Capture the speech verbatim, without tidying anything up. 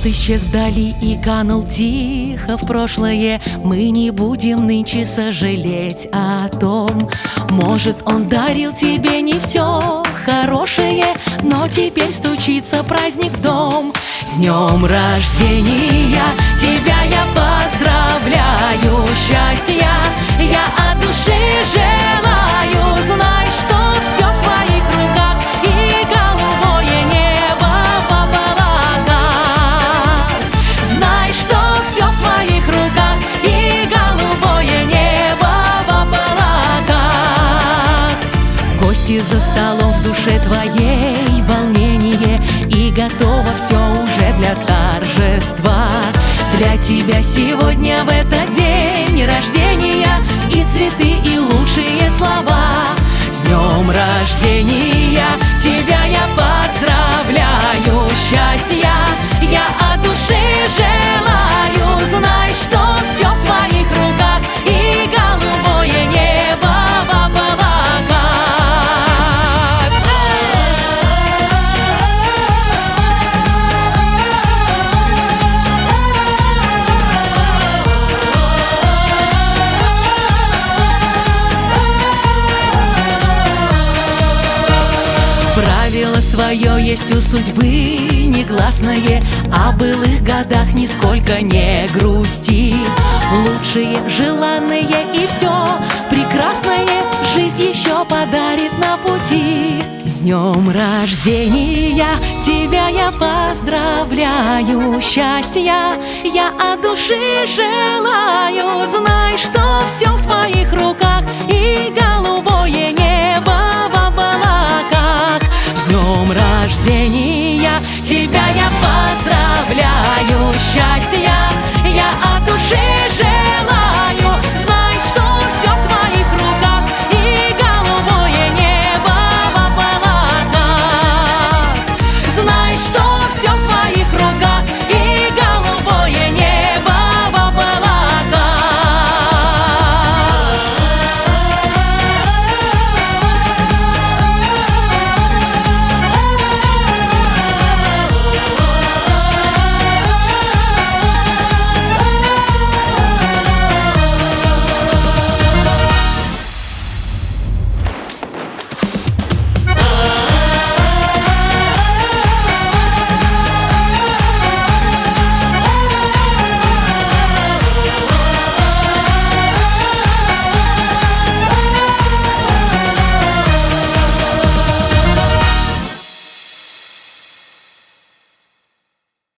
Год исчез вдали и канул тихо в прошлое. Мы не будем нынче сожалеть о том. Может, он дарил тебе не все хорошее, но теперь стучится праздник в дом. С днем рождения тебя я поздравляю, счастья я от души желаю. Знай, что все в твоих руках и голубое небо в облаках. Знай, что все в твоих руках и голубое небо в облаках. Гости за столом, в душе твоей волнение, и готово все уже для торжества. Для тебя сегодня в этот день рождения и цветы, и лучшие слова. С днем рождения тебя я поздравляю, счастья я от души желаю. Знай, что все в твоих руках и голубое небо в облаках. Правило свое есть у судьбы негласное, о былых годах нисколько не грусти. Лучшее, желанное и все прекрасное жизнь еще подарит на пути. С днем рождения тебя я поздравляю, счастья я от души желаю. Знай, что все в твоих руках и